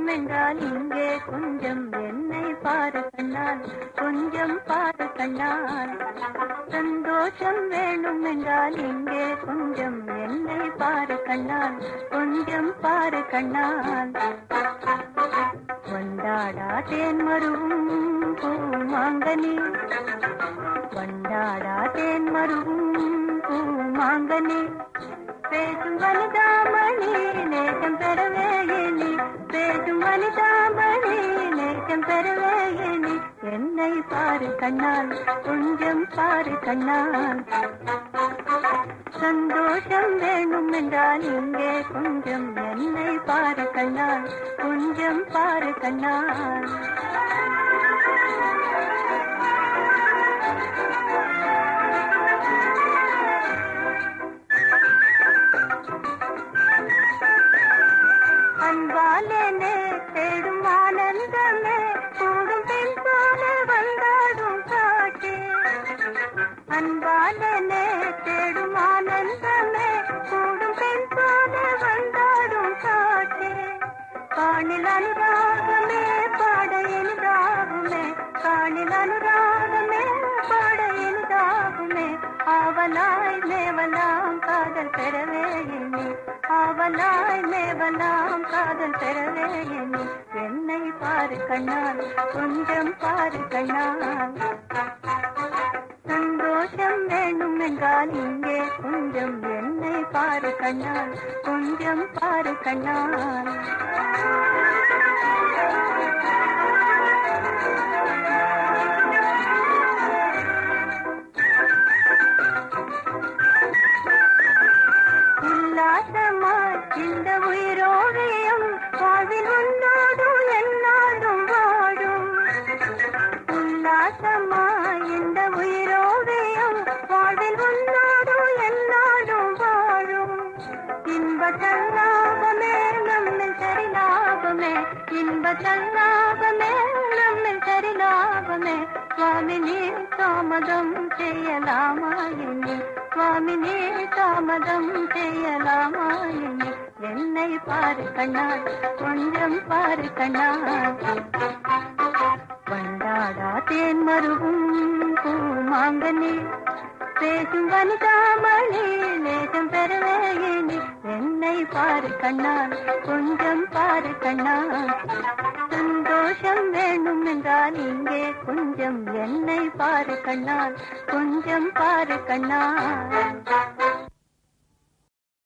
வேணும் என்றால் இங்கே கொஞ்சம் என்னை பாரு கண்ணால், கொஞ்சம் பாரு கண்ணால். சந்தோஷம் வேணும் என்றால் இங்கே கொஞ்சம் என்னை பாரு கண்ணால், கொஞ்சம் பாரு கண்ணால். வண்டாடா தேன் மருவும் பூமாங்கனி, வண்டாடா தேன் மருவும் பூமாங்கனி. பேசும் வனிதாமணி நேசம் பெறவே எண்ணி, பேசும் வனிதாமணி நேசம் பெறவே எண்ணி. என்னை பாரு கண்ணால், கொஞ்சம் பாரு கண்ணால். சந்தோஷம் வேணும் என்றால் இங்கே கொஞ்சம் என்னை பாரு கண்ணால், கொஞ்சம் பாரு கண்ணால். அன்பாலே தேடும் ஆனந்தமே கூடும் பெண் போல வந்தாடும் காட்சி. அன்பாலே தேடும் ஆனந்தமே கூடும் பெண் போல வந்தாடும் காட்சி. காணில் அனுராகமே பாட இனிதாகுமே, காணில் அனுராகமே பாட இனிதாகுமே. ஆவலாய் மேவலாம் காதல் பெறவே எண்ணி, ஆவலாய் மேவலாம் காதல் பெறவே எண்ணி. என்னை பாரு கண்ணால், கொஞ்சம் பாரு கண்ணால். சந்தோஷம் வேணும் என்றால் இங்கே கொஞ்சம் என்னை பாரு கண்ணால், கொஞ்சம் பாரு கண்ணால். உல்லாசமாய் இந்த உயிரோவியம் வாழ்வில் உன்னோடு என்னாடும் வாழும். உல்லாசமாய் இந்த உயிரோவியம் வாழ்வில் உன்னோடு என்னாடும் வாழும். இன்பத்தல்லாபமே நம்மில் சரி லாபமே, இன்பத்தல்லாபமே நம்மில் சரி லாபமே. சுவாமினி தாமதம் செய்யலாமா எண்ணி, சுவாமினி தாமதம் செய்யலாமா எண்ணி. என்னை பாரு கண்ணால், கொஞ்சம் பாரு கண்ணால். வண்டாடா தேன் மருவும் பூமாங்கனி, பேசும் வனிதாமணி நேசம் பெறவே எண்ணி. என்னை பாரு கண்ணால், கொஞ்சம் பாரு கண்ணால். சந்தோஷம் வேணும் என்றால் இங்கே கொஞ்சம் என்னை பாரு கண்ணால், கொஞ்சம் பாரு கண்ணால்.